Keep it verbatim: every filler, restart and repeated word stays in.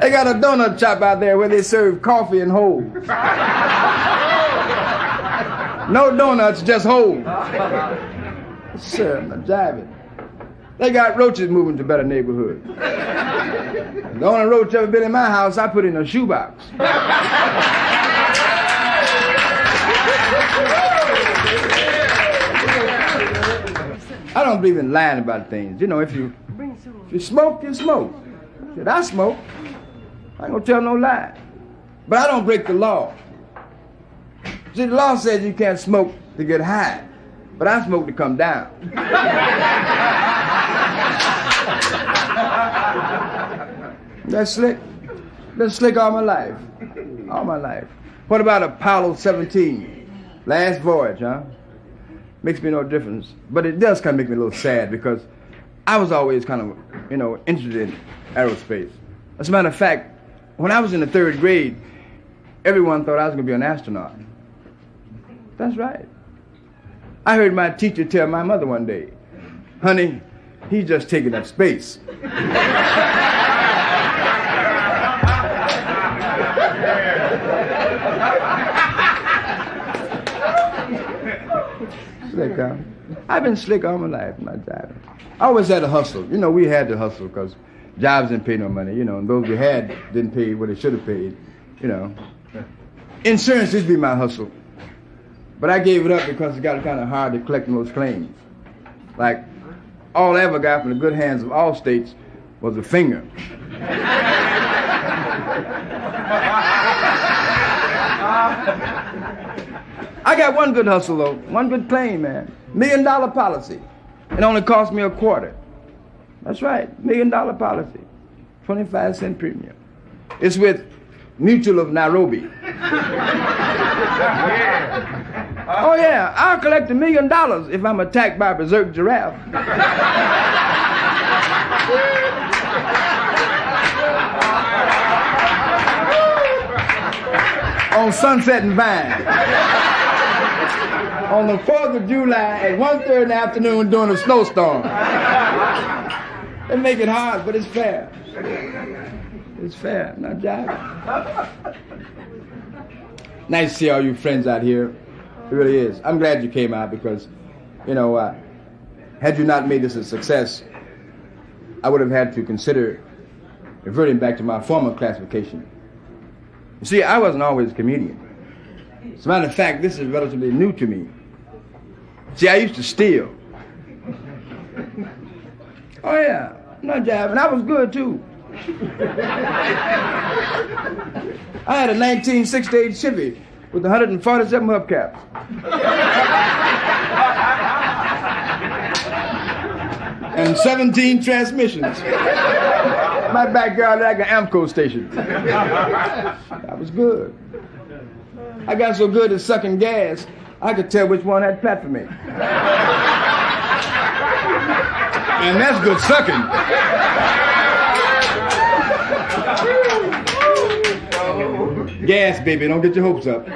They got a donut shop out there where they serve coffee and holes. No donuts, just holes. Sir, I'm not jiving. They got roaches moving to better neighborhoods. The only roach ever been in my house, I put in a shoebox. I don't believe in lying about things. You know, if you if you smoke, you smoke. If I smoke, I ain't gonna tell no lie. But I don't break the law. See, the law says you can't smoke to get high, but I smoke to come down. That's slick. Been slick all my life. All my life. What about Apollo seventeen? Last voyage, huh? Makes me no difference. But it does kind of make me a little sad because I was always kind of, you know, interested in aerospace. As a matter of fact, when I was in the third grade, everyone thought I was going to be an astronaut. That's right. I heard my teacher tell my mother one day, honey, he's just taking up space. Slick, huh? I've been slick all my life, my job. I always had to hustle. You know, we had to hustle because jobs didn't pay no money, you know, and those we had didn't pay what they should have paid, you know. Insurance used to be my hustle. But I gave it up because it got kind of hard to collect those claims. Like, all I ever got from the good hands of all states was a finger. I got one good hustle, though. One good claim, man. Million dollar policy. It only cost me a quarter. That's right. Million dollar policy. twenty-five cent premium. It's with Mutual of Nairobi. Oh, yeah. I'll collect a million dollars if I'm attacked by a berserk giraffe. On Sunset and Vine. On the fourth of July at one thirty in the afternoon during a snowstorm. They make it hard, but it's fair. It's fair, not jiving. Nice to see all you friends out here. It really is. I'm glad you came out because, you know, uh, had you not made this a success, I would have had to consider reverting back to my former classification. You see, I wasn't always a comedian. As a matter of fact, this is relatively new to me. See, I used to steal. Oh, yeah. I'm not jiving. I was good, too. I had a nineteen sixty-eight Chevy with one hundred forty-seven hubcaps. And seventeen transmissions. My backyard like an Amco station. That was good. I got so good at sucking gas, I could tell which one had pat for me. And that's good sucking. Gas, baby, don't get your hopes up.